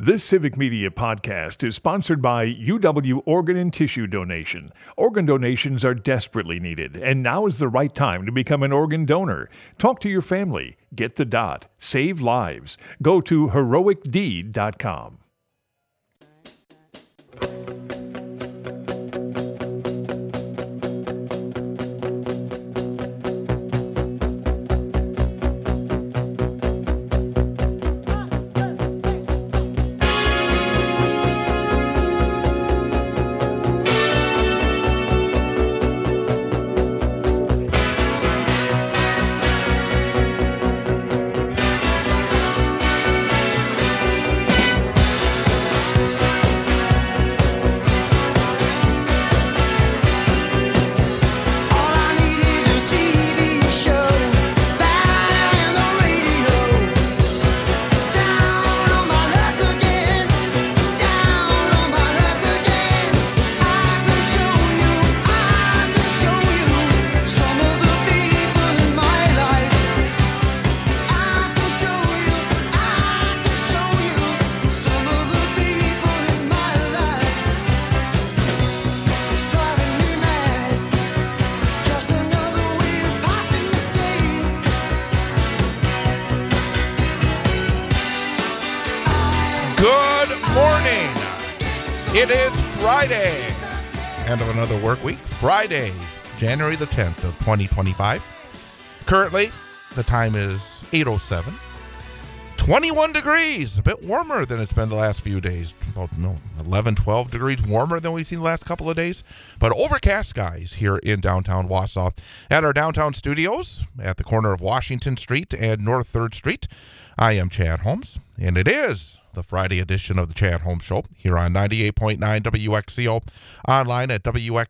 This Civic Media podcast is sponsored by UW Organ and Tissue Donation. Organ donations are desperately needed, and now is the right time to become an organ donor. Talk to your family. Get the dot. Save lives. Go to heroicdeed.com. It is Friday, end of another work week, Friday, January the 10th of 2025. Currently, the time is 8:07. 21 degrees, a bit warmer than it's been the last few days. About 11, 12 degrees warmer than we've seen the last couple of days. But overcast skies here in downtown Wausau. At our downtown studios at the corner of Washington Street and North 3rd Street, I am Chad Holmes, and it is the Friday edition of the Chad Holmes Show here on 98.9 WXCO, online at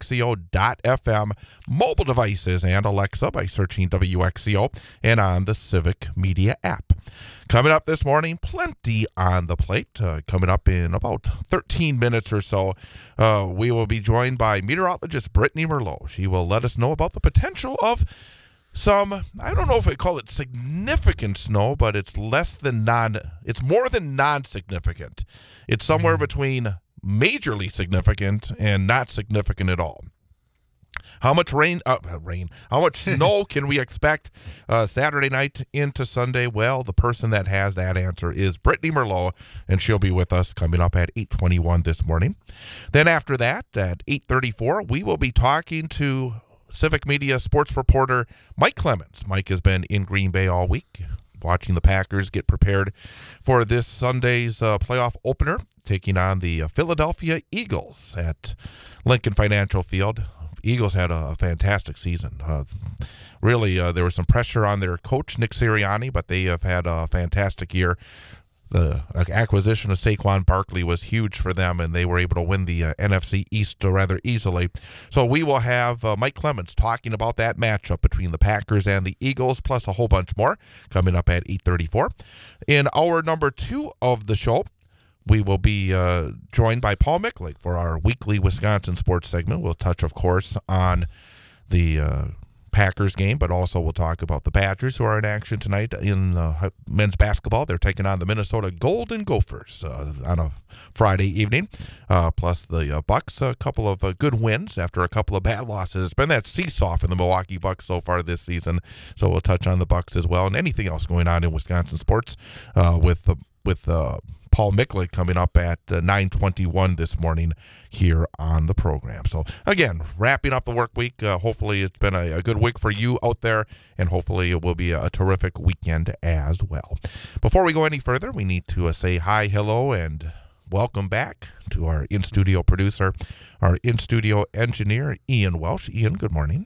WXCO.FM, mobile devices and Alexa by searching WXCO, and on the Civic Media app. Coming up this morning, plenty on the plate. Coming up in about 13 minutes or so, we will be joined by meteorologist Brittany Merlot. She will let us know about the potential of some, I don't know if I call it significant snow, but it's it's more than non-significant. It's somewhere between majorly significant and not significant at all. How much how much snow can we expect Saturday night into Sunday? Well, the person that has that answer is Brittany Merlot, and she'll be with us coming up at 8:21 this morning. Then after that, at 8:34, we will be talking to Civic Media sports reporter Mike Clemens. Mike has been in Green Bay all week, watching the Packers get prepared for this Sunday's playoff opener, taking on the Philadelphia Eagles at Lincoln Financial Field. Eagles had a fantastic season. Really, there was some pressure on their coach, Nick Sirianni, but they have had a fantastic year. The acquisition of Saquon Barkley was huge for them, and they were able to win the NFC East rather easily. So we will have Mike Clemens talking about that matchup between the Packers and the Eagles, plus a whole bunch more, coming up at 8:34. In hour number 2 of the show, we will be joined by Paul Micklich for our weekly Wisconsin sports segment. We'll touch, of course, on the Packers game, but also we'll talk about the Badgers, who are in action tonight in men's basketball. They're taking on the Minnesota Golden Gophers on a Friday evening, plus the Bucks, a couple of good wins after a couple of bad losses. It's been that seesaw for the Milwaukee Bucks so far this season, so we'll touch on the Bucks as well, and anything else going on in Wisconsin sports with Paul Micklich coming up at 9:21 this morning here on the program. So, again, wrapping up the work week. Hopefully it's been a good week for you out there, and hopefully it will be a terrific weekend as well. Before we go any further, we need to say hi, hello, and welcome back to our in-studio producer, our in-studio engineer, Ian Welsh. Ian, good morning.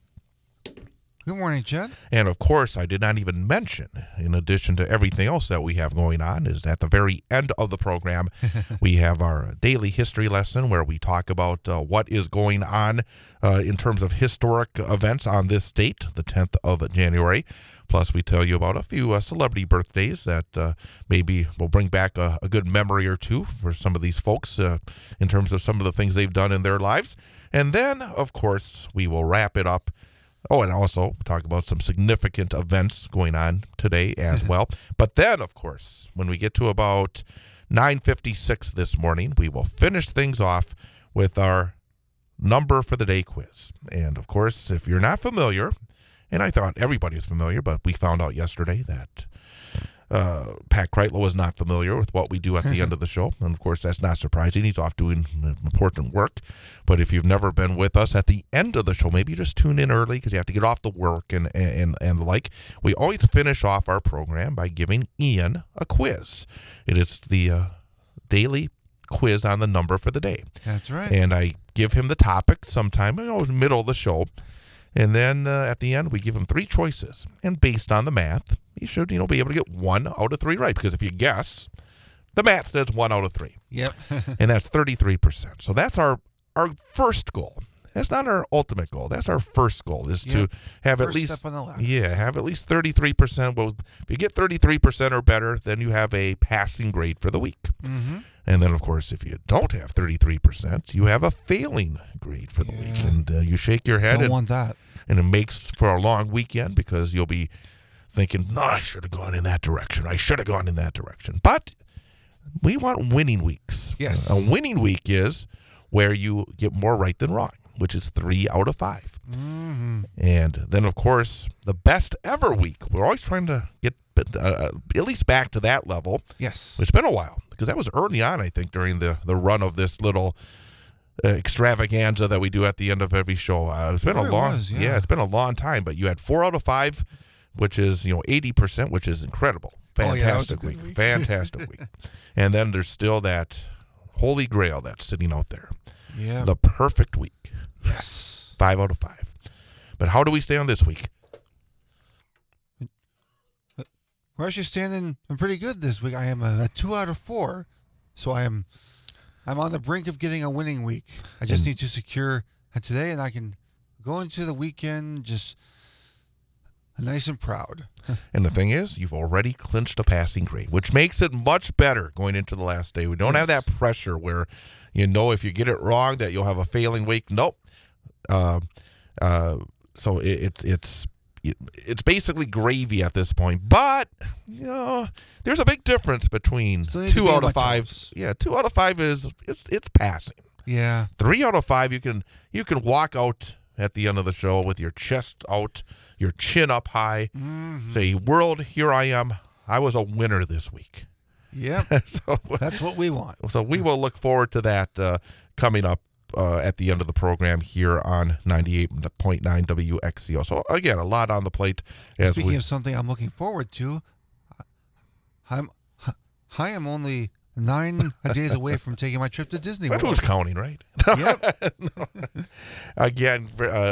Good morning, Chad. And, of course, I did not even mention, in addition to everything else that we have going on, is at the very end of the program, we have our daily history lesson where we talk about what is going on in terms of historic events on this date, the 10th of January. Plus, we tell you about a few celebrity birthdays that maybe will bring back a good memory or two for some of these folks in terms of some of the things they've done in their lives. And then, of course, we will wrap it up. Oh, and also talk about some significant events going on today as well. But then, of course, when we get to about 9:56 this morning, we will finish things off with our number for the day quiz. And, of course, if you're not familiar, and I thought everybody was familiar, but we found out yesterday that Pat Kreitlow is not familiar with what we do at the end of the show. And, of course, that's not surprising. He's off doing important work. But if you've never been with us at the end of the show, maybe you just tune in early because you have to get off the work and the like. We always finish off our program by giving Ian a quiz. It is the daily quiz on the number for the day. That's right. And I give him the topic sometime in the middle of the show. And then at the end, we give him 3 choices. And based on the math, you should, be able to get 1 out of 3 right. Because if you guess, the math says 1 out of 3. Yep. And that's 33%. So that's our first goal. That's not our ultimate goal. That's our first goal, is to have first at least, step on the ladder. have at least 33%. Well, if you get 33% or better, then you have a passing grade for the week. Mm-hmm. And then, of course, if you don't have 33%, you have a failing grade for the week. And you shake your head. Don't want that. And it makes for a long weekend because you'll be thinking, no, I should have gone in that direction. I should have gone in that direction. But we want winning weeks. Yes. A winning week is where you get more right than wrong, which is 3 out of 5. Mm-hmm. And then, of course, the best ever week. We're always trying to get at least back to that level. Yes. It's been a while because that was early on, I think, during the run of this little extravaganza that we do at the end of every show. It's been it's been a long time, but you had 4 out of 5, which is 80%, which is incredible. Fantastic week. Fantastic week. And then there's still that holy grail that's sitting out there. Yeah. The perfect week. Yes. 5 out of 5. But how do we stay on this week? We're actually standing pretty good this week. I am a 2 out of 4, so I'm on the brink of getting a winning week. I just need to secure today, and I can go into the weekend just nice and proud. And the thing is, you've already clinched a passing grade, which makes it much better going into the last day. We don't have that pressure where, if you get it wrong that you'll have a failing week. Nope. So it's basically gravy at this point. But, there's a big difference between 2 out of 5. Yeah, 2 out of 5 is it's passing. Yeah. 3 out of 5, you can walk out at the end of the show with your chest out, your chin up high. Mm-hmm. Say, world, here I am. I was a winner this week. Yep. So that's what we want. So we will look forward to that coming up at the end of the program here on 98.9 WXCO. So, again, a lot on the plate. Speaking of something I'm looking forward to, I am only 9 days away from taking my trip to Disney World. Who's counting, right? Yep. Again,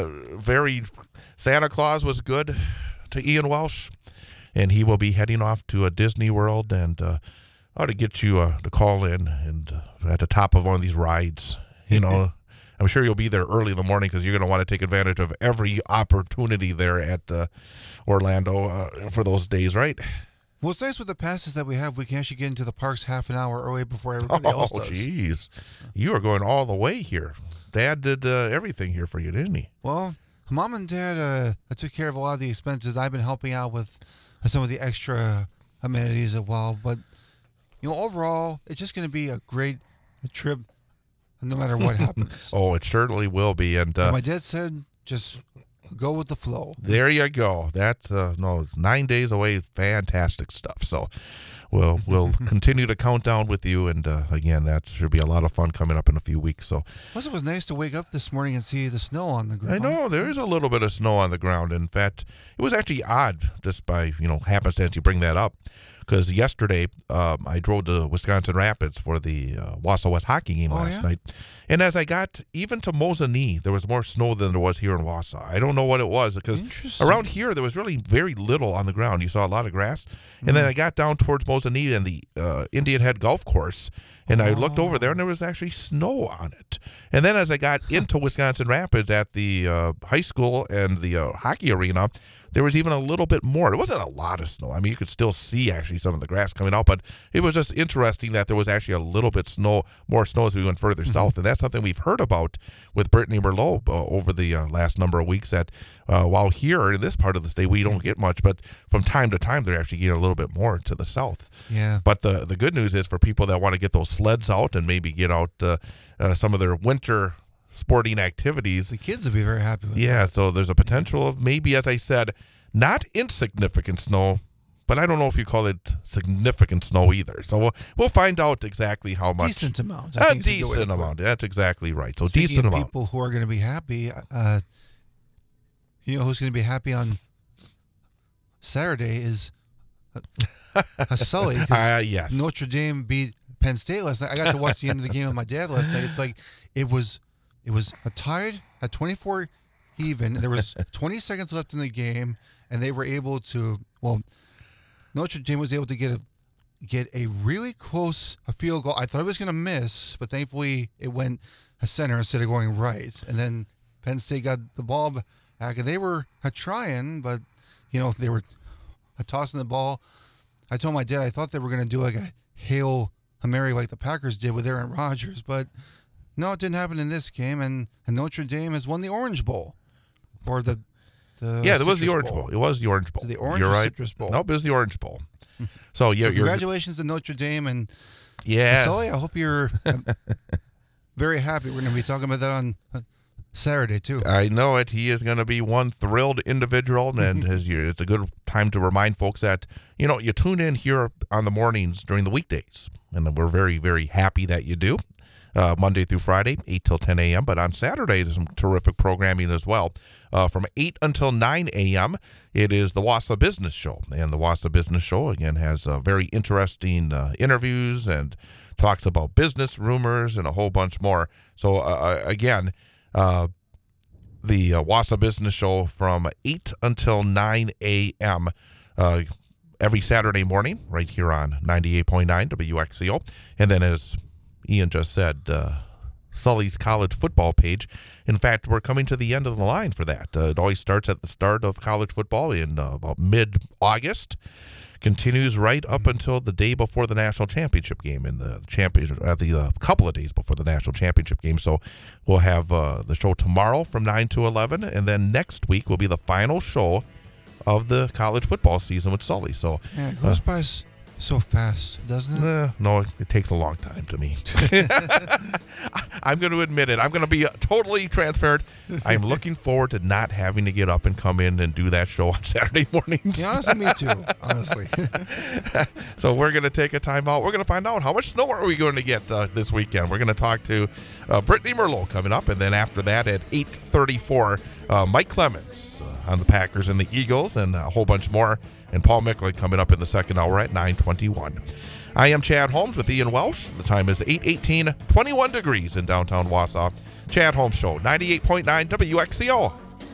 Santa Claus was good to Ian Welsh, and he will be heading off to a Disney World, and ought to get you to call in and at the top of one of these rides. I'm sure you'll be there early in the morning because you're going to want to take advantage of every opportunity there at Orlando for those days, right? Well, it's nice with the passes that we have. We can actually get into the parks half an hour early before everybody else does. Oh, jeez. You are going all the way here. Dad did everything here for you, didn't he? Well, Mom and Dad took care of a lot of the expenses. I've been helping out with some of the extra amenities as well. But, overall, it's just going to be a great trip no matter what happens. Oh, it certainly will be. And my dad said, just go with the flow. There you go. That's 9 days away. Fantastic stuff. So we'll continue to count down with you. And again, that should be a lot of fun coming up in a few weeks. So plus, it was nice to wake up this morning and see the snow on the ground. I know there is a little bit of snow on the ground. In fact, it was actually odd just by happenstance you bring that up. Because yesterday, I drove to Wisconsin Rapids for the Wausau West hockey game last night. And as I got even to Mosinee, there was more snow than there was here in Wausau. I don't know what it was. Because around here, there was really very little on the ground. You saw a lot of grass. And then I got down towards Mosinee and the Indian Head Golf Course. And I looked over there, and there was actually snow on it. And then as I got into Wisconsin Rapids at the high school and the hockey arena, there was even a little bit more. It wasn't a lot of snow. I mean, you could still see actually some of the grass coming out, but it was just interesting that there was actually a little bit more snow as we went further south. And that's something we've heard about with Brittany Merlot over the last number of weeks, that while here in this part of the state we don't get much, but from time to time they're actually getting a little bit more to the south. Yeah. But the good news is for people that want to get those sleds out and maybe get out some of their winter sporting activities. The kids will be very happy with that. that. So there's a potential of maybe, as I said, not insignificant snow, but I don't know if you call it significant snow either. So we'll find out exactly how much. Decent amount. A decent amount. That's exactly right. So Speaking decent of amount. people who are going to be happy, you know who's going to be happy on Saturday is Sully. Yes. Notre Dame beat Penn State last night. I got to watch the end of the game with my dad last night. It's like it was a tied at 24 even. There was 20 seconds left in the game, and they were able to. Well, Notre Dame was able to get a really close field goal. I thought it was going to miss, but thankfully it went a center instead of going right. And then Penn State got the ball back, and they were trying, but they were tossing the ball. I told my dad I thought they were going to do like a Hail Mary like the Packers did with Aaron Rodgers, but no, it didn't happen in this game, and Notre Dame has won the Orange Bowl. Or there was the Orange Bowl. It was the Orange Bowl. The Orange You're right. Citrus Bowl. Nope, it was the Orange Bowl. So congratulations to Notre Dame, and Sully, I hope you're very happy. We're going to be talking about that on Saturday too. I know it. He is going to be one thrilled individual, and it's a good time to remind folks that you tune in here on the mornings during the weekdays, and we're very, very happy that you do. Monday through Friday, 8 till 10 a.m. But on Saturday, there's some terrific programming as well. From 8 until 9 a.m., it is the Wausau Business Show. And the Wausau Business Show, again, has very interesting interviews and talks about business rumors and a whole bunch more. So, again, the Wausau Business Show from 8 until 9 a.m. Every Saturday morning right here on 98.9 WXCO. And then as Ian just said, Sully's college football page. In fact, we're coming to the end of the line for that. It always starts at the start of college football in about mid-August, continues right up until the day before the national championship game, in the couple of days before the national championship game. So we'll have the show tomorrow from 9 to 11, and then next week will be the final show of the college football season with Sully. So yeah, it goes by so fast, doesn't it? No, it takes a long time to me. I'm going to admit it. I'm going to be totally transparent. I'm looking forward to not having to get up and come in and do that show on Saturday mornings. Yeah, honestly, me too, honestly. So we're going to take a time out. We're going to find out how much snow are we going to get this weekend. We're going to talk to Brittany Merlot coming up, and then after that at 8:34, Mike Clemens on the Packers and the Eagles, and a whole bunch more. And Paul Mickling coming up in the second hour at 9:21. I am Chad Holmes with Ian Welsh. The time is 8:18, 21 degrees in downtown Wausau. Chad Holmes Show, 98.9 WXCO.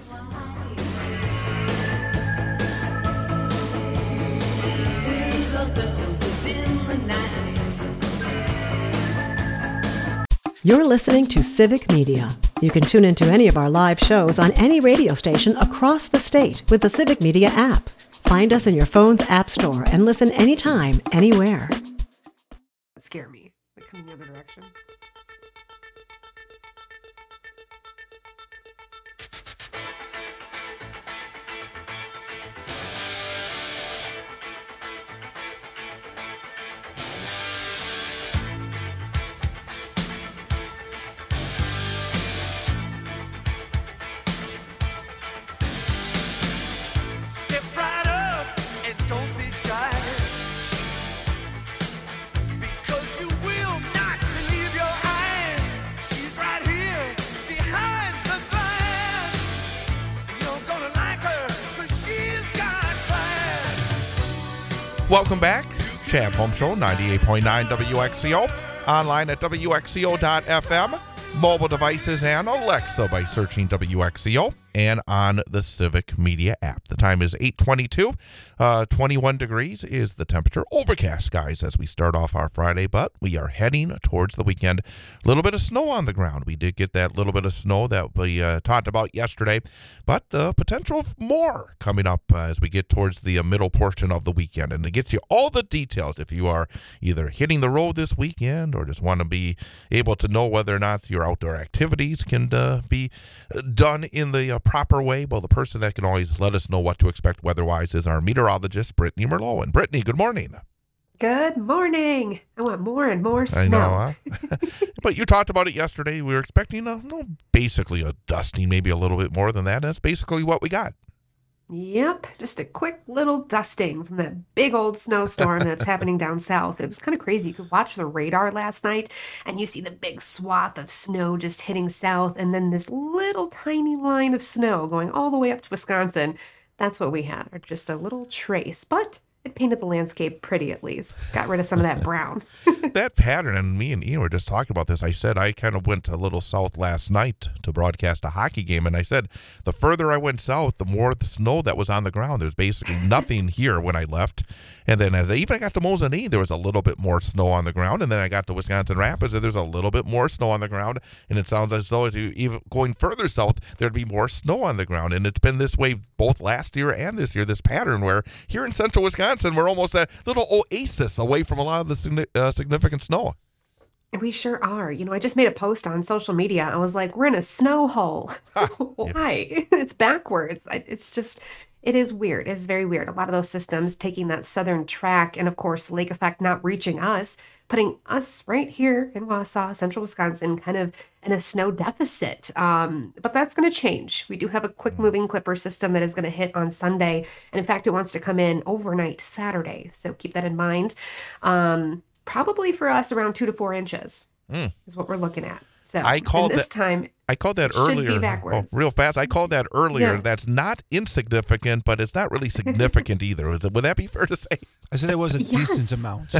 You're listening to Civic Media. You can tune into any of our live shows on any radio station across the state with the Civic Media app. Find us in your phone's app store and listen anytime, anywhere. Scare me. Like coming the other direction. Welcome back. Chad Holmes Show, 98.9 WXCO. Online at WXCO.FM. Mobile devices and Alexa by searching WXCO. and on the Civic Media app. The time is 8:22. 21 degrees is the temperature. Overcast skies as we start off our Friday, but we are heading towards the weekend. A little bit of snow on the ground. We did get that little bit of snow that we talked about yesterday, but potential of more coming up as we get towards the middle portion of the weekend. And to get you all the details, if you are either hitting the road this weekend or just want to be able to know whether or not your outdoor activities can be done in the proper way, well, the person that can always let us know what to expect weather-wise is our meteorologist, Brittany Merlot. And Brittany, good morning. Good morning. I want more and more snow. I know, huh? But you talked about it yesterday. We were expecting basically a dusting, maybe a little bit more than that. That's basically what we got. Yep, just a quick little dusting from that big old snowstorm that's happening down south. It was kind of crazy. You could watch the radar last night, and you see the big swath of snow just hitting south, and then this little tiny line of snow going all the way up to Wisconsin. That's what we had, or just a little trace. But it painted the landscape pretty, at least. Got rid of some of that brown. That pattern, and me and Ian were just talking about this. I said I kind of went a little south last night to broadcast a hockey game, and I said the further I went south, the more the snow that was on the ground. There's basically nothing here when I left. And then as I got to Mosinee, there was a little bit more snow on the ground. And then I got to Wisconsin Rapids, and there's a little bit more snow on the ground. And it sounds as though as you even going further south, there'd be more snow on the ground. And it's been this way both last year and this year, this pattern where here in central Wisconsin, we're almost a little oasis away from a lot of the significant snow. We sure are. I just made a post on social media. I was like, we're in a snow hole. Why? Yeah. It's backwards. It is weird. It's very weird. A lot of those systems taking that southern track and, of course, lake effect not reaching us, putting us right here in Wausau, central Wisconsin, kind of in a snow deficit. But that's going to change. We do have a quick-moving clipper system that is going to hit on Sunday. And, in fact, it wants to come in overnight Saturday. So keep that in mind. Probably for us around 2 to 4 inches is what we're looking at. So I called this time. I called that earlier. Should be backwards. Real fast. I called that earlier. Yeah. That's not insignificant, but it's not really significant either. Would that be fair to say? I said it was a decent amount.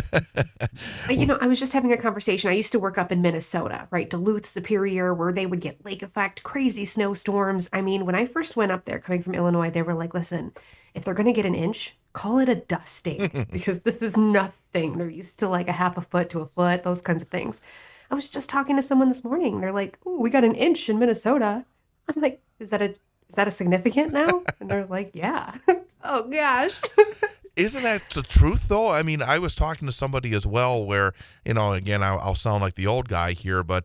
I was just having a conversation. I used to work up in Minnesota, right? Duluth, Superior, where they would get lake effect, crazy snowstorms. I mean, when I first went up there coming from Illinois, they were like, listen, if they're going to get an inch, call it a dusting because this is nothing. They're used to like a half a foot to a foot, those kinds of things. I was just talking to someone this morning. They're like, "Ooh, we got an inch in Minnesota." I'm like, "Is that a significant now?" And they're like, "Yeah." Oh gosh. Isn't that the truth, though? I mean, I was talking to somebody as well where, again, I'll sound like the old guy here, but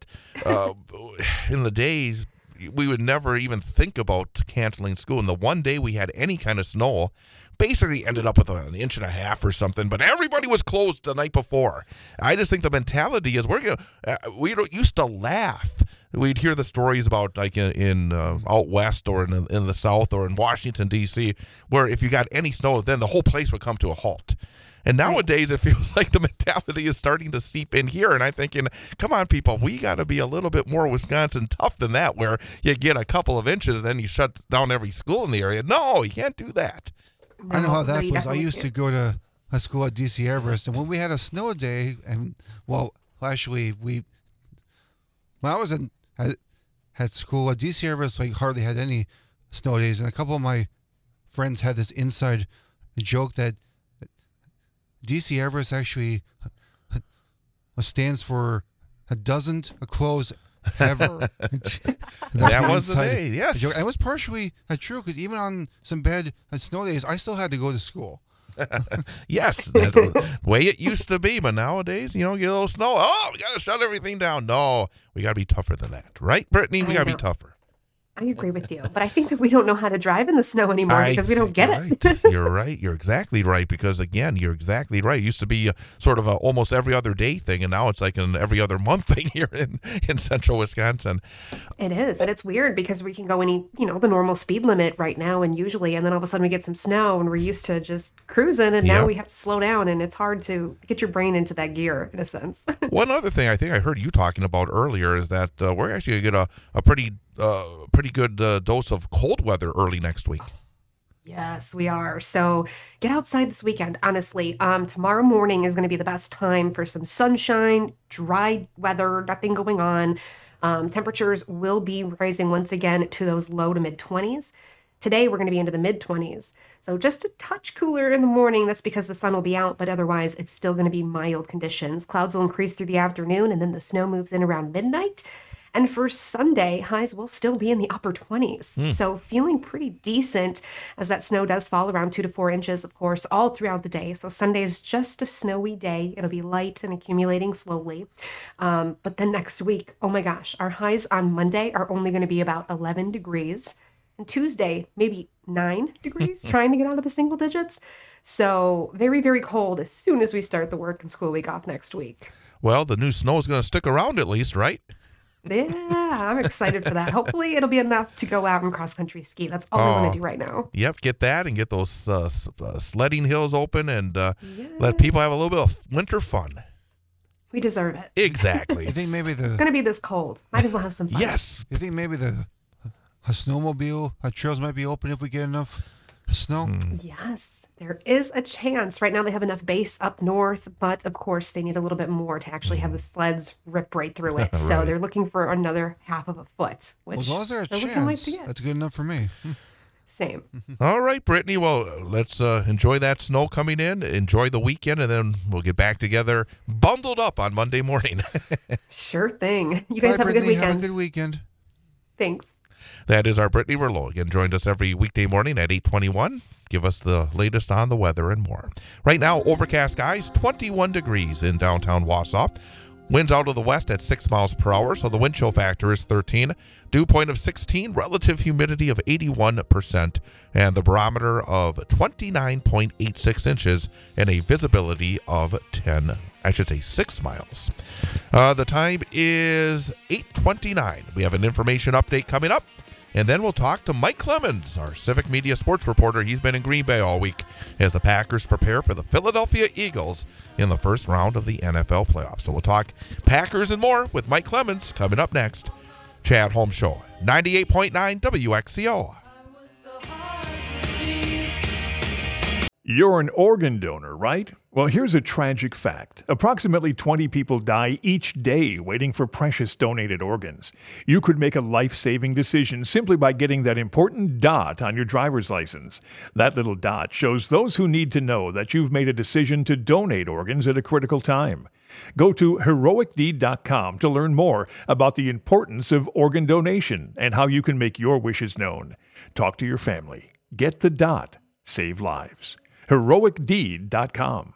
in the days, we would never even think about canceling school. And the one day we had any kind of snow, basically ended up with an inch and a half or something, but everybody was closed the night before. I just think the mentality is we used to laugh. We'd hear the stories about like in out west or in the south or in Washington, D.C., where if you got any snow, then the whole place would come to a halt. And nowadays, it feels like the mentality is starting to seep in here. And I'm thinking, come on, people, we got to be a little bit more Wisconsin tough than that, where you get a couple of inches and then you shut down every school in the area. No, you can't do that. I know how that was. I used to go to a school at DC Everest, and when we had a snow day, and actually, when I was at school at DC Everest, like hardly had any snow days, and a couple of my friends had this inside joke that DC Everest actually stands for doesn't close ever. That was the day, yes. It was partially true, because even on some bad snow days, I still had to go to school. Yes, that's the way it used to be, but nowadays, get a little snow. Oh, we got to shut everything down. No, we got to be tougher than that. Right, Brittany? We got to be tougher. I agree with you, but I think that we don't know how to drive in the snow anymore because we don't get it. Right. You're right. You're exactly right, because, again, you're exactly right. It used to be sort of a almost every other day thing, and now it's like an every other month thing here in central Wisconsin. It is, and it's weird because we can go the normal speed limit right now, and then all of a sudden we get some snow, and we're used to just cruising, and now we have to slow down, and it's hard to get your brain into that gear, in a sense. One other thing I think I heard you talking about earlier is that we're actually going to get a pretty good dose of cold weather early next week. Yes, we are. So get outside this weekend, honestly. Tomorrow morning is going to be the best time for some sunshine, dry weather, nothing going on. Temperatures will be rising once again to those low to mid 20s. Today, we're going to be into the mid 20s. So just a touch cooler in the morning. That's because the sun will be out, but otherwise, it's still going to be mild conditions. Clouds will increase through the afternoon, and then the snow moves in around midnight. And for Sunday, highs will still be in the upper 20s. So feeling pretty decent as that snow does fall around 2 to 4 inches, of course, all throughout the day. So Sunday is just a snowy day. It'll be light and accumulating slowly. But then next week, oh my gosh, our highs on Monday are only going to be about 11 degrees. And Tuesday, maybe 9 degrees, trying to get out of the single digits. So very, very cold as soon as we start the work and school week off next week. Well, the new snow is going to stick around at least, right? Yeah, I'm excited for that. Hopefully it'll be enough to go out and cross-country ski. That's all I want to do right now. Yep, get that and get those sledding hills open and let people have a little bit of winter fun. We deserve it. Exactly. You think maybe It's going to be this cold. Might as well have some fun. Yes. You think maybe the snowmobile trails might be open if we get enough snow? Yes, there is a chance. Right now they have enough base up north, but of course they need a little bit more to actually have the sleds rip right through it. So they're looking for another half of a foot, which Well, as long as there's a they're looking like chance, to get. that's good enough for me. Same. All right, Brittany. Well, let's enjoy that snow coming in, enjoy the weekend, and then we'll get back together bundled up on Monday morning. Sure thing. You guys Bye, have a good Brittany. weekend. Have a good weekend. Thanks. That is our Brittany Merlot. Again, joined us every weekday morning at 8:21. Give us the latest on the weather and more. Right now, overcast skies, 21 degrees in downtown Wausau. Winds out of the west at 6 miles per hour, so the wind chill factor is 13. Dew point of 16, relative humidity of 81%, and the barometer of 29.86 inches, and a visibility of 6 miles. The time is 8:29. We have an information update coming up. And then we'll talk to Mike Clemens, our Civic Media sports reporter. He's been in Green Bay all week as the Packers prepare for the Philadelphia Eagles in the first round of the NFL playoffs. So we'll talk Packers and more with Mike Clemens coming up next. Chad Holmes Show, 98.9 WXCO. You're an organ donor, right? Well, here's a tragic fact. Approximately 20 people die each day waiting for precious donated organs. You could make a life-saving decision simply by getting that important dot on your driver's license. That little dot shows those who need to know that you've made a decision to donate organs at a critical time. Go to heroicdeed.com to learn more about the importance of organ donation and how you can make your wishes known. Talk to your family. Get the dot. Save lives. heroicdeed.com.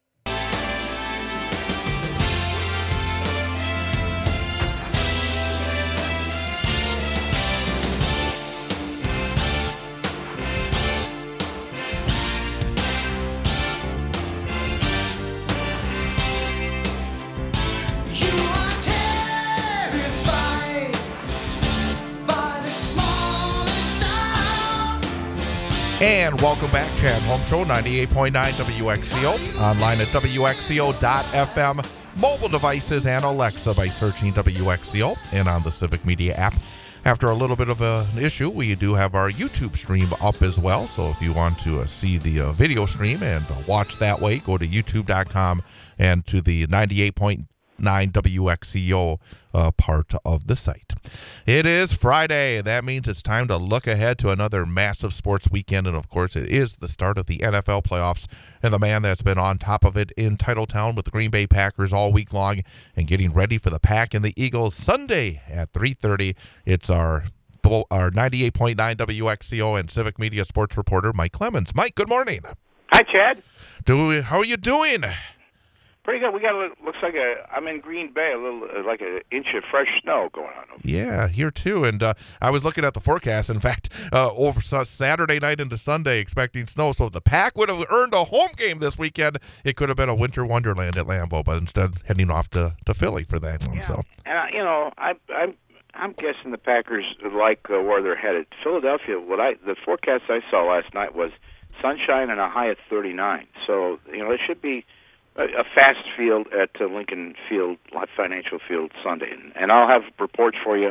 And welcome back, Chad Holmes Show, 98.9 WXCO, online at WXCO.FM, mobile devices, and Alexa by searching WXCO, and on the Civic Media app. After a little bit of an issue, we do have our YouTube stream up as well, so if you want to see the video stream and watch that way, go to youtube.com and to the 98.9 WXCO part of the site. It is Friday. That means it's time to look ahead to another massive sports weekend, and of course it is the start of the NFL playoffs, and the man that's been on top of it in Titletown with the Green Bay Packers all week long and getting ready for the Pack and the Eagles Sunday at 3:30. It's our 98.9 WXCO and Civic Media sports reporter Mike Clemens. Mike, good morning. Hi, Chad. How are you doing? Pretty good. We got looks like I'm in Green Bay, a little like an inch of fresh snow going on. Yeah, here too. And I was looking at the forecast. In fact, over Saturday night into Sunday, expecting snow. So if the Pack would have earned a home game this weekend, it could have been a winter wonderland at Lambeau. But instead, heading off to Philly for that one. Yeah. So, and I'm guessing the Packers like where they're headed. Philadelphia. The forecast I saw last night was sunshine and a high of 39. So it should be a fast field at Lincoln Field, Financial Field Sunday, and I'll have reports for you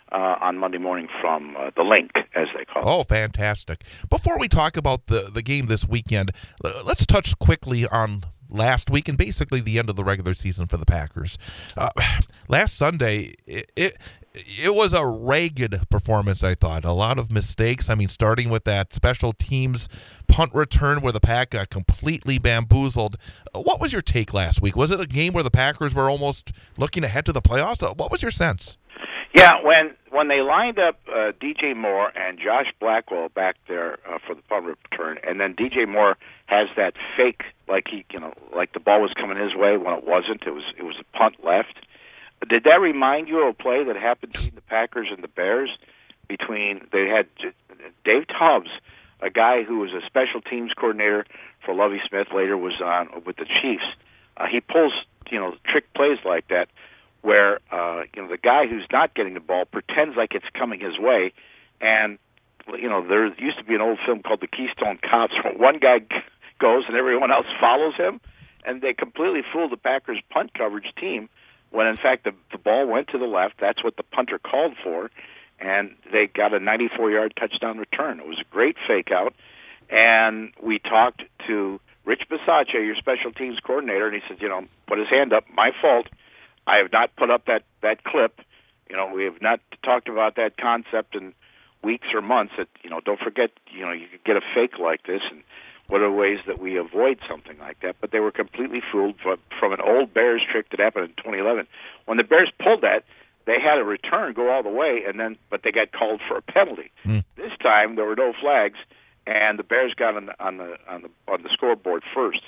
on Monday morning from the Link, as they call it. Oh, fantastic. Before we talk about the game this weekend, let's touch quickly on last week and basically the end of the regular season for the Packers. Last Sunday, it was a ragged performance, I thought. A lot of mistakes. I mean, starting with that special teams punt return where the Pack got completely bamboozled. What was your take last week? Was it a game where the Packers were almost looking ahead to the playoffs? What was your sense? Yeah, when they lined up DJ Moore and Josh Blackwell back there for the punt return, and then DJ Moore has that fake, like the ball was coming his way when it wasn't. It was a punt left. Did that remind you of a play that happened between the Packers and the Bears? They had Dave Tubbs, a guy who was a special teams coordinator for Lovie Smith, later was on with the Chiefs. He pulls trick plays like that, where the guy who's not getting the ball pretends like it's coming his way, and there used to be an old film called The Keystone Cops where one guy goes and everyone else follows him, and they completely fooled the Packers punt coverage team when in fact the ball went to the left. That's what the punter called for, and they got a 94-yard touchdown return. It was a great fake out, and we talked to Rich Bisaccia, your special teams coordinator, and he said, put his hand up, my fault. I have not put up that clip. We have not talked about that concept in weeks or months. That don't forget, you could get a fake like this, and what are ways that we avoid something like that? But they were completely fooled from an old Bears trick that happened in 2011. When the Bears pulled that, they had a return go all the way, but they got called for a penalty. This time there were no flags, and the Bears got on the scoreboard first.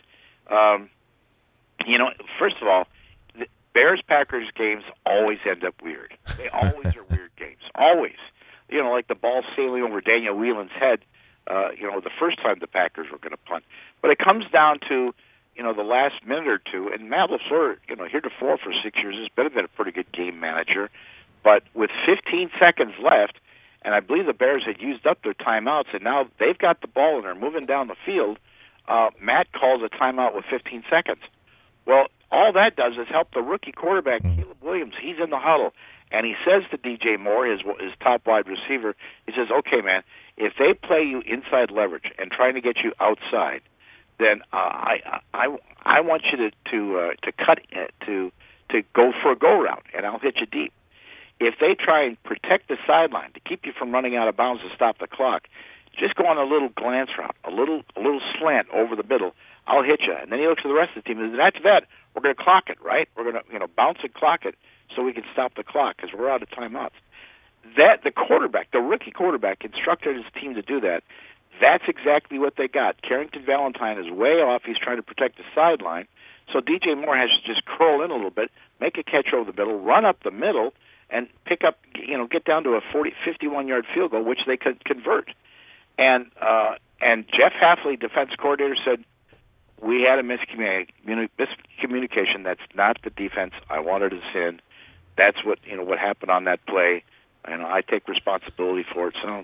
First of all, Bears-Packers games always end up weird. They always are weird games. Always. Like the ball sailing over Daniel Whelan's head, the first time the Packers were going to punt. But it comes down to, the last minute or two, and Matt LaFleur, heretofore for 6 years, has been a pretty good game manager. But with 15 seconds left, and I believe the Bears had used up their timeouts, and now they've got the ball and they're moving down the field, Matt calls a timeout with 15 seconds. Well, all that does is help the rookie quarterback, Caleb Williams. He's in the huddle, and he says to DJ Moore, his top wide receiver, he says, "Okay, man, if they play you inside leverage and trying to get you outside, then I want you to cut to go for a go route, and I'll hit you deep. If they try and protect the sideline to keep you from running out of bounds to stop the clock, just go on a little glance route, a little slant over the middle. I'll hit you." And then he looks at the rest of the team and says, "That's that. We're going to clock it, right? We're going to bounce and clock it so we can stop the clock because we're out of timeouts." The quarterback, the rookie quarterback, instructed his team to do that. That's exactly what they got. Carrington Valentine is way off. He's trying to protect the sideline. So DJ Moore has to just curl in a little bit, make a catch over the middle, run up the middle, and pick up, get down to a 51-yard field goal, which they could convert. And Jeff Hafley, defense coordinator, said, "We had a miscommunication. That's not the defense I wanted us in. That's what happened on that play. I take responsibility for it." So,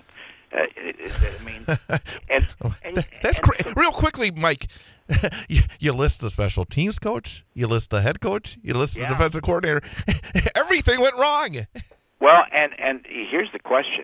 that's great. Real quickly, Mike, you list the special teams coach, you list the head coach, you list the defensive coordinator. Everything went wrong. Well, and here's the question.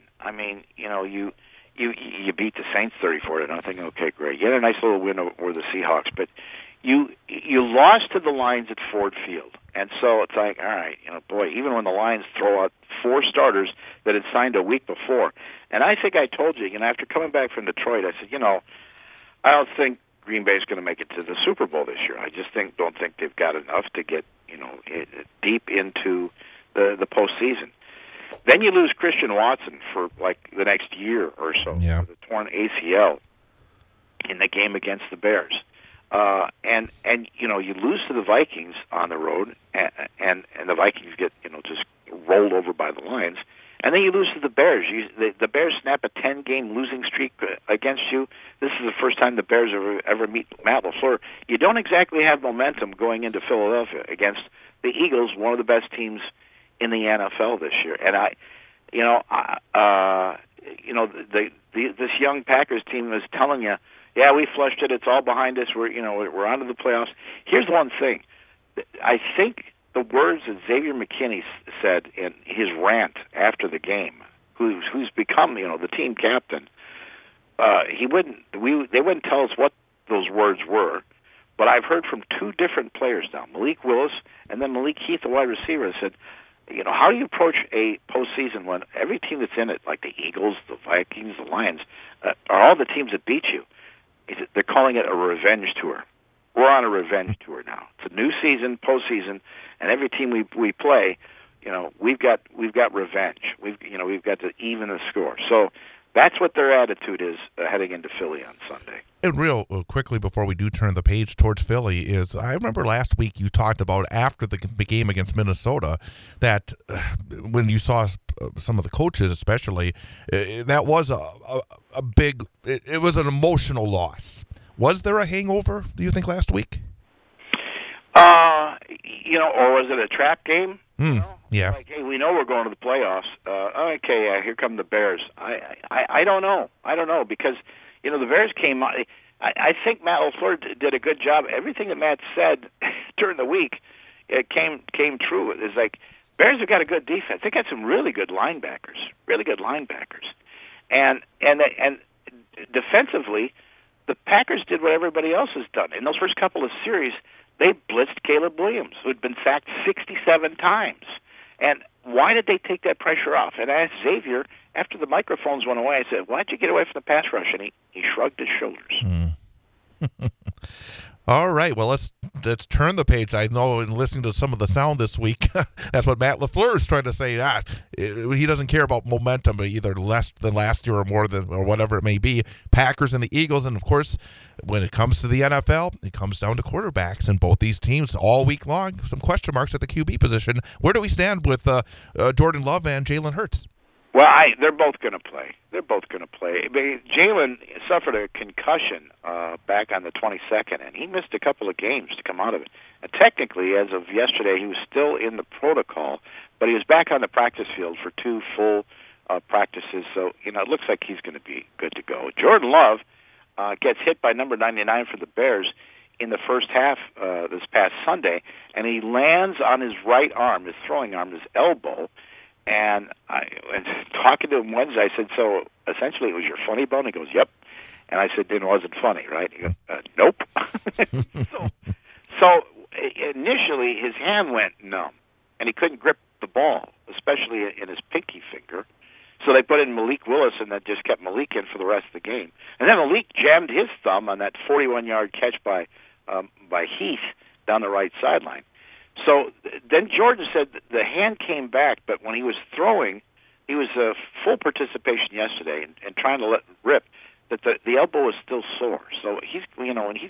You beat the Saints 34 to nothing. Okay, great. You had a nice little win over the Seahawks, but you lost to the Lions at Ford Field, and so it's like, all right, even when the Lions throw out 4 starters that had signed a week before, and I think I told you, after coming back from Detroit, I said, I don't think Green Bay is going to make it to the Super Bowl this year. I just don't think they've got enough to get deep into the postseason. Then you lose Christian Watson for the next year or so with a torn ACL in the game against the Bears, and you lose to the Vikings on the road, and the Vikings get just rolled over by the Lions, and then you lose to the Bears. The Bears snap a 10-game losing streak against you. This is the first time the Bears ever meet Matt LaFleur. You don't exactly have momentum going into Philadelphia against the Eagles, one of the best teams in the NFL this year. And this young Packers team is telling you, "Yeah, we flushed it. It's all behind us. We're on to the playoffs." Here's one thing: I think the words that Xavier McKinney said in his rant after the game, who's become, the team captain. They wouldn't tell us what those words were, but I've heard from two different players now, Malik Willis and then Malik Heath, the wide receiver, said, how do you approach a postseason when every team that's in it, like the Eagles, the Vikings, the Lions, are all the teams that beat you? They're calling it a revenge tour. We're on a revenge tour now. It's a new season, postseason, and every team we play, we've got revenge. We've got to even the score. So that's what their attitude is heading into Philly on Sunday. And real quickly before we do turn the page towards Philly is, I remember last week you talked about after the game against Minnesota that when you saw some of the coaches especially, that was a big, it was an emotional loss. Was there a hangover, do you think, last week? Or was it a trap game? Yeah. Like, hey, we know we're going to the playoffs. Okay, here come the Bears. I don't know. Because, the Bears came on. I think Matt LaFleur did a good job. Everything that Matt said during the week, it came true. It's like, Bears have got a good defense. They got some really good linebackers. And defensively, the Packers did what everybody else has done. In those first couple of series, they blitzed Caleb Williams, who had been sacked 67 times. And why did they take that pressure off? And I asked Xavier, after the microphones went away, I said, why'd you get away from the pass rush? And he shrugged his shoulders. All right, well, let's turn the page. I know in listening to some of the sound this week, that's what Matt LaFleur is trying to say. He doesn't care about momentum, either less than last year or more than, or whatever it may be. Packers and the Eagles, and of course, when it comes to the NFL, it comes down to quarterbacks, and both these teams all week long, some question marks at the QB position. Where do we stand with Jordan Love and Jalen Hurts? Well, they're both going to play. Jalen suffered a concussion back on the 22nd, and he missed a couple of games to come out of it. And technically, as of yesterday, he was still in the protocol, but he was back on the practice field for 2 full practices. So, it looks like he's going to be good to go. Jordan Love gets hit by number 99 for the Bears in the first half this past Sunday, and he lands on his right arm, his throwing arm, his elbow. And talking to him Wednesday, I said, so essentially it was your funny bone? He goes, yep. And I said, then it wasn't funny, right? He goes, nope. so initially his hand went numb, and he couldn't grip the ball, especially in his pinky finger. So they put in Malik Willis, and that just kept Malik in for the rest of the game. And then Malik jammed his thumb on that 41-yard catch by Heath down the right sideline. So then Jordan said the hand came back, but when he was throwing, he was full participation yesterday and trying to let rip, that the elbow is still sore. So he's, when he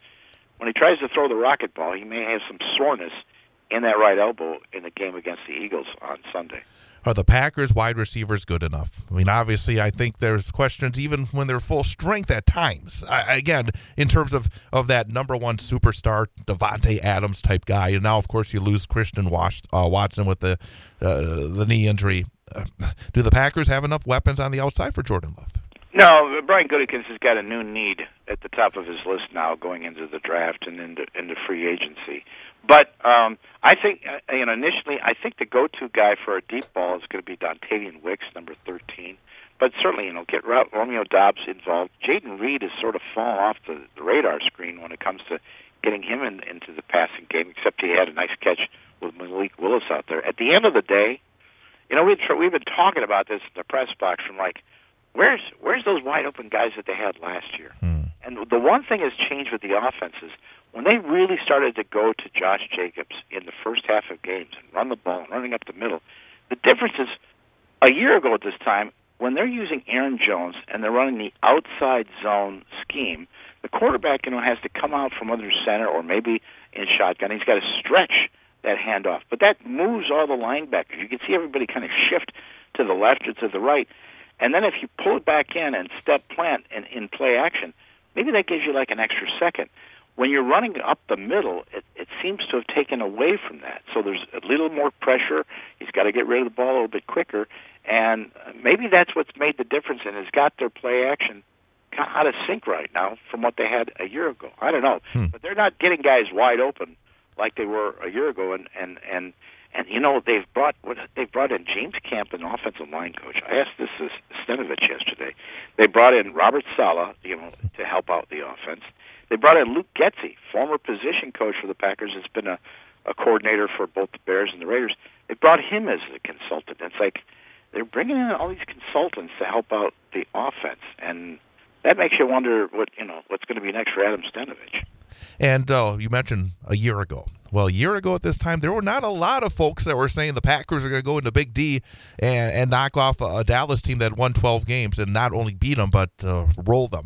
tries to throw the rocket ball, he may have some soreness in that right elbow in the game against the Eagles on Sunday. Are the Packers wide receivers good enough? I mean, obviously, I think there's questions even when they're full strength at times. Again, in terms of that number one superstar, Devontae Adams type guy, and now, of course, you lose Christian Watson with the knee injury. Do the Packers have enough weapons on the outside for Jordan Love? No, Brian Gutekunst has got a new need at the top of his list now going into the draft and into free agency. But I think, initially, I think the go-to guy for a deep ball is going to be Dontavian Wicks, number 13. But certainly, get Romeo Doubs involved. Jaden Reed has sort of fallen off the radar screen when it comes to getting him into the passing game, except he had a nice catch with Malik Willis out there. At the end of the day, we've been talking about this in the press box from where's those wide open guys that they had last year? And the one thing has changed with the offenses. When they really started to go to Josh Jacobs in the first half of games and run the ball and running up the middle, the difference is a year ago at this time, when they're using Aaron Jones and they're running the outside zone scheme, the quarterback has to come out from under center or maybe in shotgun. He's got to stretch that handoff. But that moves all the linebackers. You can see everybody kind of shift to the left or to the right. And then if you pull it back in and step plant in play action, maybe that gives you an extra second. When you're running up the middle, it seems to have taken away from that. So there's a little more pressure. He's got to get rid of the ball a little bit quicker. And maybe that's what's made the difference and has got their play action out of sync right now from what they had a year ago. I don't know. But they're not getting guys wide open like they were a year ago, and they've brought in James Camp, an offensive line coach. I asked this to Stenovich yesterday. They brought in Robert Saleh, to help out the offense. They brought in Luke Getsy, former position coach for the Packers. It's been a coordinator for both the Bears and the Raiders. They brought him as a consultant. It's like they're bringing in all these consultants to help out the offense, and that makes you wonder what's going to be next for Adam Stenovich. And you mentioned a year ago. Well, a year ago at this time, there were not a lot of folks that were saying the Packers are going to go into Big D and knock off a Dallas team that won 12 games and not only beat them, but roll them.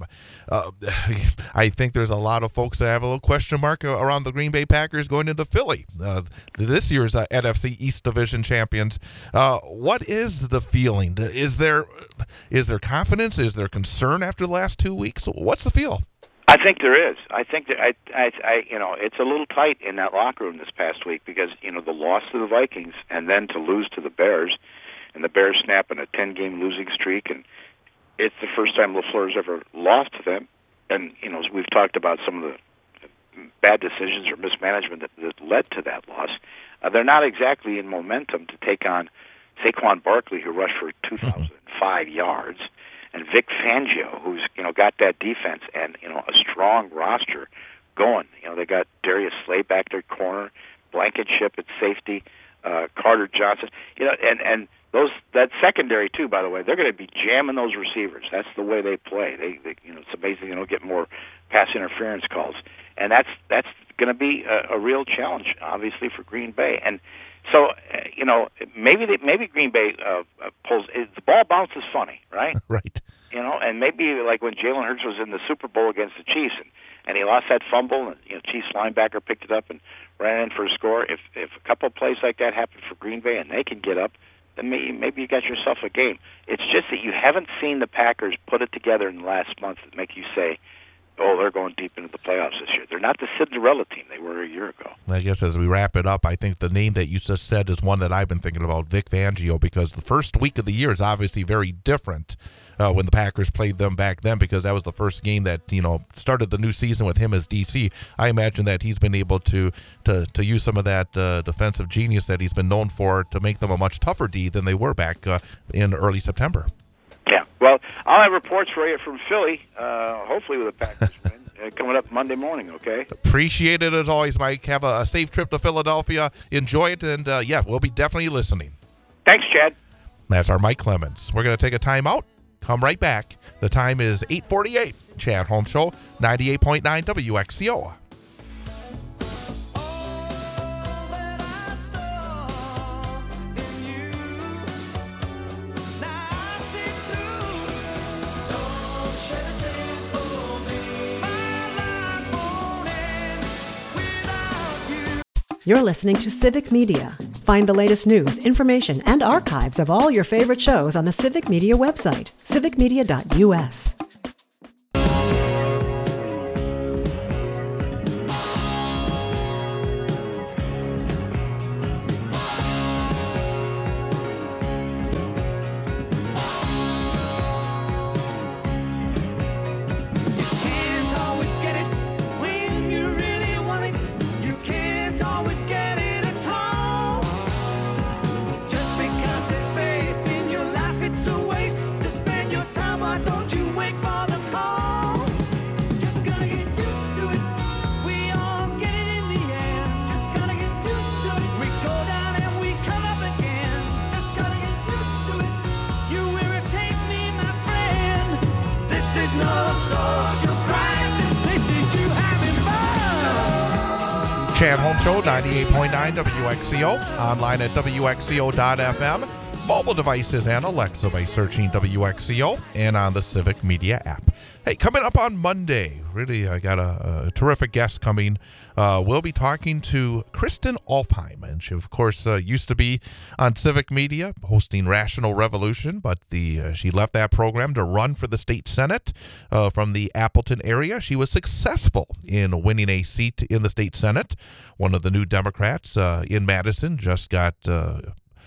I think there's a lot of folks that have a little question mark around the Green Bay Packers going into Philly, this year's NFC East Division champions. What is the feeling? Is there confidence? Is there concern after the last 2 weeks? What's the feel? I think there is. I think that it's a little tight in that locker room this past week because the loss to the Vikings and then to lose to the Bears, and the Bears snapping a 10-game losing streak, and it's the first time LaFleur's ever lost to them. And as we've talked about some of the bad decisions or mismanagement that led to that loss, they're not exactly in momentum to take on Saquon Barkley, who rushed for 2,005 yards. And Vic Fangio, who's got that defense and a strong roster going. They got Darius Slay back their corner, Blankenship at safety, Carter Johnson. And that secondary too. By the way, they're going to be jamming those receivers. That's the way they play. They it's amazing they don't get more pass interference calls, and that's going to be a real challenge, obviously, for Green Bay. And so maybe Green Bay pulls. The ball bounces funny, right? Right. And maybe like when Jalen Hurts was in the Super Bowl against the Chiefs, and he lost that fumble, and Chiefs linebacker picked it up and ran in for a score. If a couple of plays like that happen for Green Bay and they can get up, then maybe you got yourself a game. It's just that you haven't seen the Packers put it together in the last month that make you say, oh, they're going deep into the playoffs this year. They're not the Cinderella team they were a year ago. I guess as we wrap it up, I think the name that you just said is one that I've been thinking about, Vic Fangio, because the first week of the year is obviously very different when the Packers played them back then, because that was the first game that started the new season with him as DC. I imagine that he's been able to use some of that defensive genius that he's been known for to make them a much tougher D than they were back in early September. Yeah, well, I'll have reports for you from Philly, hopefully with the Packers win, coming up Monday morning, okay? Appreciate it as always, Mike. Have a safe trip to Philadelphia. Enjoy it, and we'll be definitely listening. Thanks, Chad. That's our Mike Clemens. We're going to take a time out. Come right back. The time is 8:48. Chad Holmes Show, 98.9 WXCO. You're listening to Civic Media. Find the latest news, information, and archives of all your favorite shows on the Civic Media website, civicmedia.us. Chad Holmes Show, 98.9 WXCO, online at WXCO.FM, mobile devices and Alexa by searching WXCO, and on the Civic Media app. Hey, coming up on Monday, really, I got a terrific guest coming. We'll be talking to Kristen Alfheim, and she, of course, used to be on Civic Media hosting Rational Revolution, but she left that program to run for the state Senate from the Appleton area. She was successful in winning a seat in the state Senate. One of the new Democrats in Madison just got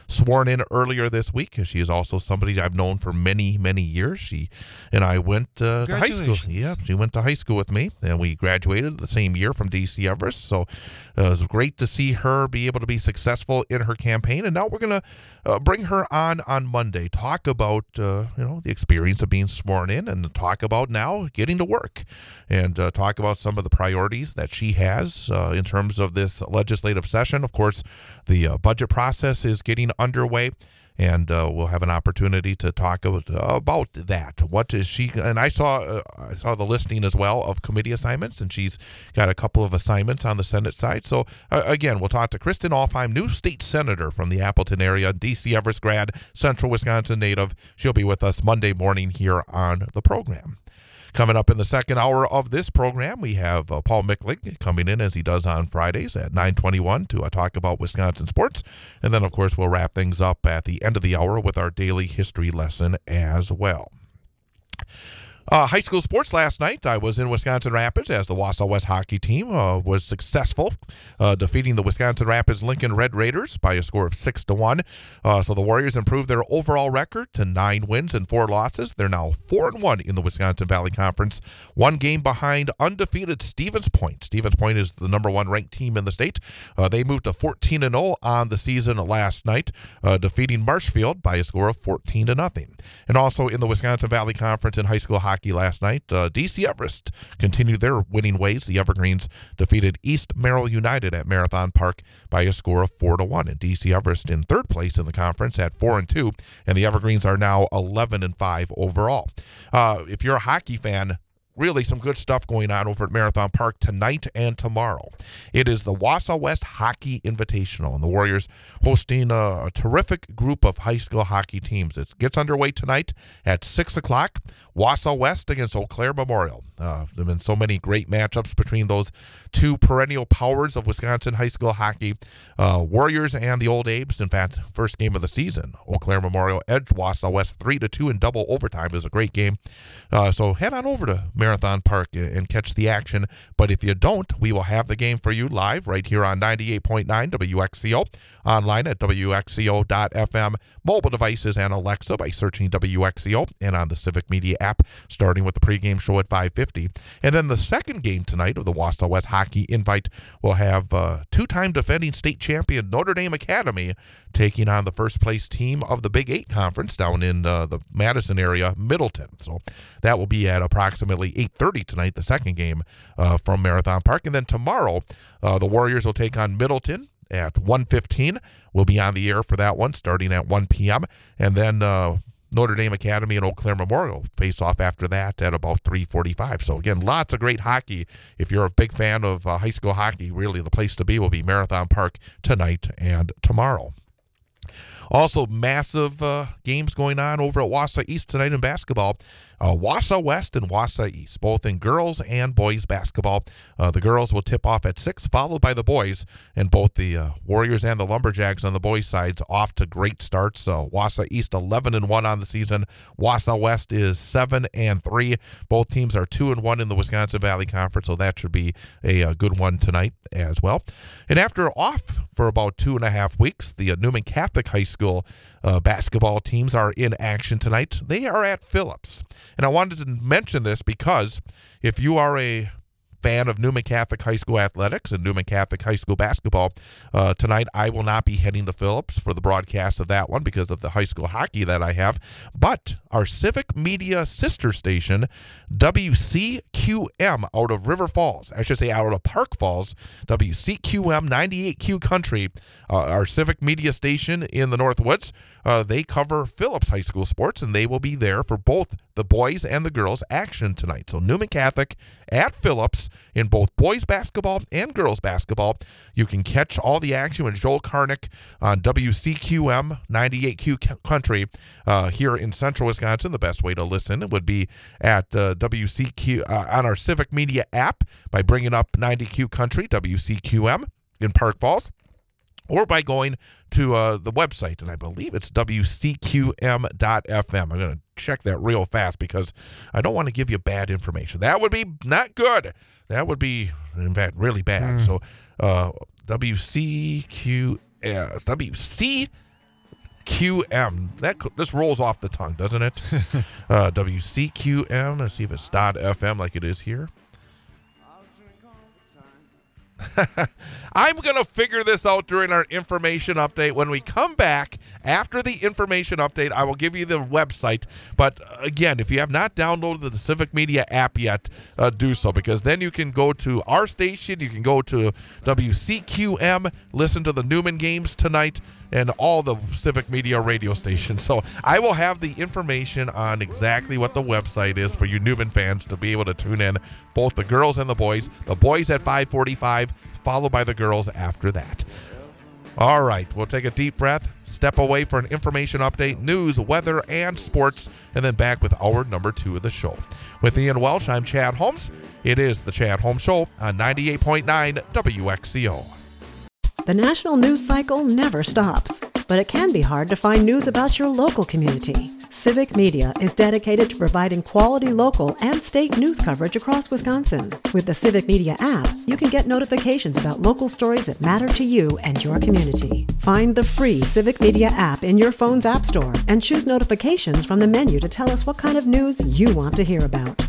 sworn in earlier this week. She is also somebody I've known for many, many years. She and I went to high school. Yeah, she went to high school with me, and we graduated the same year from DC Everest. So it was great to see her be able to be successful in her campaign. And now we're going to bring her on Monday, talk about the experience of being sworn in, and talk about now getting to work, and talk about some of the priorities that she has in terms of this legislative session. Of course, the budget process is getting underway, and we'll have an opportunity to talk about that. What is she? And I saw the listing as well of committee assignments, and she's got a couple of assignments on the Senate side. So again, we'll talk to Kristen Alfheim, new state senator from the Appleton area, DC Everest grad, Central Wisconsin native. She'll be with us Monday morning here on the program. Coming up in the second hour of this program, we have Paul Micklig coming in as he does on Fridays at 9:21 to talk about Wisconsin sports. And then, of course, we'll wrap things up at the end of the hour with our daily history lesson as well. High school sports last night. I was in Wisconsin Rapids as the Wausau West hockey team was successful, defeating the Wisconsin Rapids Lincoln Red Raiders by a score of 6-1. So the Warriors improved their overall record to 9 wins and 4 losses. They're now 4-1 in the Wisconsin Valley Conference, 1 game behind undefeated Stevens Point. Stevens Point is the number 1 ranked team in the state. They moved to 14-0 on the season last night, defeating Marshfield by a score of 14-0. And also in the Wisconsin Valley Conference in high school hockey last night, DC Everest continued their winning ways. The Evergreens defeated East Merrill United at Marathon Park by a score of 4-1. And DC Everest in third place in the conference at 4-2, and the Evergreens are now 11-5 overall. If you're a hockey fan, really some good stuff going on over at Marathon Park tonight and tomorrow. It is the Wausau West Hockey Invitational, and the Warriors hosting a terrific group of high school hockey teams. It gets underway tonight at 6 o'clock. Wausau West against Eau Claire Memorial. There have been so many great matchups between those two perennial powers of Wisconsin high school hockey, Warriors and the Old Abes. In fact, first game of the season, Eau Claire Memorial edged Wausau West 3-2 in double overtime. It was a great game. So head on over to Marathon Park and catch the action. But if you don't, we will have the game for you live right here on 98.9 WXCO, online at WXCO.FM, mobile devices and Alexa by searching WXCO, and on the Civic Media app, starting with the pregame show at 5:50. And then the second game tonight of the Wausau West Hockey Invite will have two-time defending state champion Notre Dame Academy taking on the first place team of the Big 8 Conference down in the Madison area, Middleton. So that will be at approximately 8:30 tonight, the second game from Marathon Park. And then tomorrow, the Warriors will take on Middleton at 1:15. We'll be on the air for that one starting at 1 p.m. And then Notre Dame Academy and Eau Claire Memorial face off after that at about 3:45. So again, lots of great hockey. If you're a big fan of high school hockey, really the place to be will be Marathon Park tonight and tomorrow. Also, massive games going on over at Wausau East tonight in basketball. Wausau West and Wausau East, both in girls and boys basketball. The girls will tip off at 6, followed by the boys, and both the Warriors and the Lumberjacks on the boys' sides off to great starts. Wausau East 11-1 on the season. Wausau West is 7-3. Both teams are 2-1 in the Wisconsin Valley Conference, so that should be a good one tonight as well. And after off for about 2.5 weeks, the Newman Catholic High School basketball teams are in action tonight. They are at Phillips. And I wanted to mention this because if you are a fan of Newman Catholic High School athletics and Newman Catholic High School basketball, tonight I will not be heading to Phillips for the broadcast of that one because of the high school hockey that I have. But our Civic Media sister station, WCQM, out of River Falls, I should say out of Park Falls, WCQM 98Q Country, our Civic Media station in the Northwoods, they cover Phillips High School sports, and they will be there for both the boys and the girls action tonight. So Newman Catholic at Phillips in both boys basketball and girls basketball. You can catch all the action with Joel Karnick on WCQM 98Q Country here in Central Wisconsin. The best way to listen would be at WCQ on our Civic Media app by bringing up 90Q Country, WCQM in Park Falls, or by going to the website, and I believe it's WCQM.FM. I'm going to check that real fast because I don't want to give you bad information. That would be not good. That would be, in fact, really bad. So WCQ, WCQM. This rolls off the tongue, doesn't it? WCQM. Let's see if it's .fm like it is here. I'm going to figure this out during our information update. When we come back after the information update, I will give you the website. But again, if you have not downloaded the Civic Media app yet, do so, because then you can go to our station, you can go to WCQM, listen to the Newman games tonight, and all the Civic Media radio stations. So I will have the information on exactly what the website is for you Newman fans to be able to tune in, both the girls and the boys. The boys at 5:45, followed by the girls after that. All right, we'll take a deep breath, step away for an information update, news, weather, and sports, and then back with hour number 2 of the show. With Ian Welsh, I'm Chad Holmes. It is the Chad Holmes Show on 98.9 WXCO. The national news cycle never stops, but it can be hard to find news about your local community. Civic Media is dedicated to providing quality local and state news coverage across Wisconsin. With the Civic Media app, you can get notifications about local stories that matter to you and your community. Find the free Civic Media app in your phone's app store and choose notifications from the menu to tell us what kind of news you want to hear about.